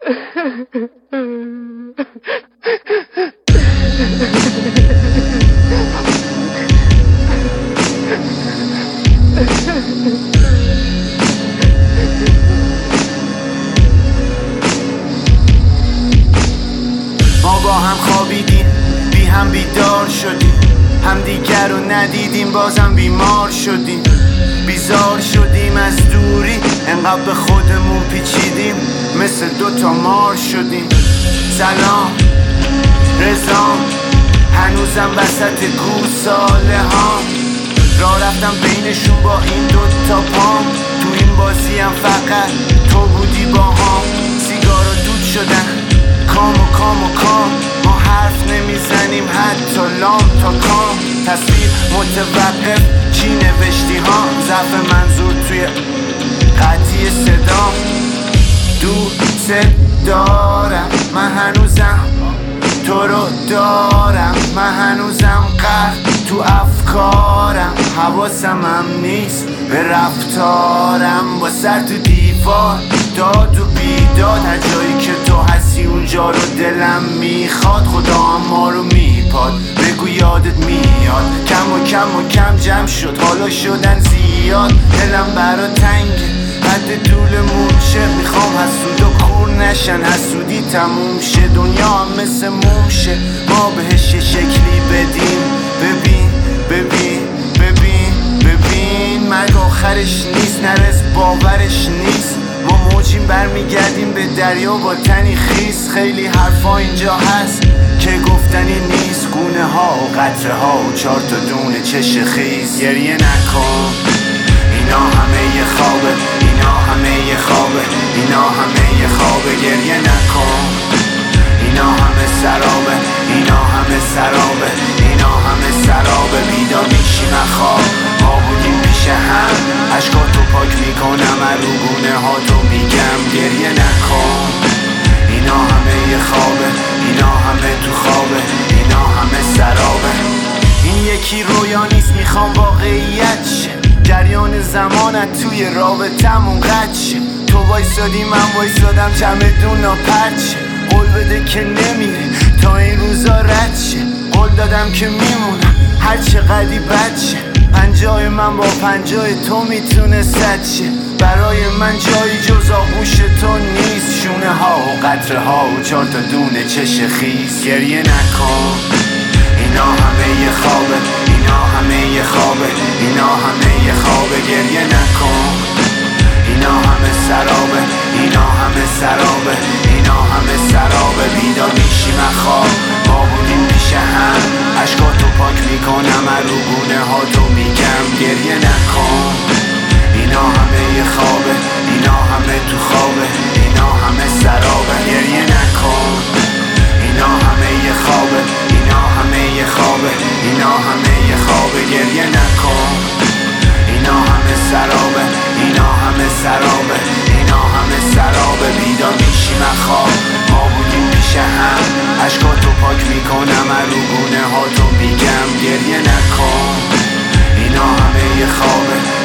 ما با هم خوابیدیم، بی هم بیدار شدیم، همدیگر رو ندیدیم، بازم بیمار شدیم، بیزار شدیم از دوری، انقدر به خودمون پیچیدیم، مثل دوتا مار شدیم. سلام رضا، هنوزم وسط گوساله ها، راه رفتم بینشون با این دوتا پام، تو این بازی هم فقط تو بودی با هم. سیگارا دود شدن، کام و کام و کام، ما حرف نمیزنیم حتی لام تا کام. تصویر متوقف، چی نوشتی ها، ضعف منظور توی قطعی صدام. دوست دارم، من هنوزم تو رو دارم، من هنوزم غرق تو افکارم، حواسم هم نیست به رفتارم، با سر تو دیوار داد و بیداد، هر جایی که تو هستی اونجا رو دلم میخواد، خدا هم ما رو میپاد، بگو یادت میاد. کم و کم و کم جمع شد، حالا شدن زیاد، دلم برا تنگه، حد طولمون شه، میخوام حسود و کور نشن، حسودی تموم شه، دنیا هم مثل موم شه، ما بهش یه شکلی بدیم. ببین ببین ببین ببین، مرگ آخرش نیست، نرس باورش نیست، ما موجیم برمیگردیم به دریا با تنی خیس. خیلی حرفا اینجا هست که گفتنی نیست، گونه ها و قطره ها و 4 تا دونه چش خیز. گریه نکن، اینا همه یه خوابه، اینا همه یه خوابه، اینا همه یه خوابه. گریه نکن، اینا همه سرابه، اینا همه سرابه، اینا همه سرابه. بیدار میشیم خواب، ما بودیم پیش هم، عشقاتو پاک میکنم، روگونه ها تو میگم. گریه نکن، اینا همه یه خوابه، اینا همه تو خوابه، اینا همه سرابه. این یکی رویا نیست، میخوام واقعیت شه، جریان زمانت توی رابطمون قد شه. تو وایسادی من وایسادم، چمدون پرچه، قول بده که نمیره تا این روزا رد شه، قول دادم که میمونم هر چقدی بد شه، 50 من با 50 تو میتونه 100 شه. برای من جایی جز آغوش تو نیست، شونه ها و قطره ها و 4 تا دونه چش خیس. گریه نکن، اینا همه یه خوابه، اینا همه یه خوابه، اینا همه یه خوابه. گریه نکن، اینا همه سرابه، اینا همه سرابه، اینا همه سرابه. بیدار میشیم خواب، ما بودیم پیش هم، عشقاتو پاک میکنم، روگونه ها تو میگم. گریه نکن، اینا همه یه خوابه، اینا همه تو خوابه، اینا همه سرابه. گریه نکن، اینا همه یه خوابه، اینا همه یه خوابه، اینا همه یه خوابه. گریه نکن، اینا همه سرابه، اینا همه سرابه، اینا همه سرابه. بیدار میشیم خواب، ما بودیم پیش هم، عشقاتو پاک میکنم، روگونه ها تو میگم. گریه نکن، اینا همه یه خوابه،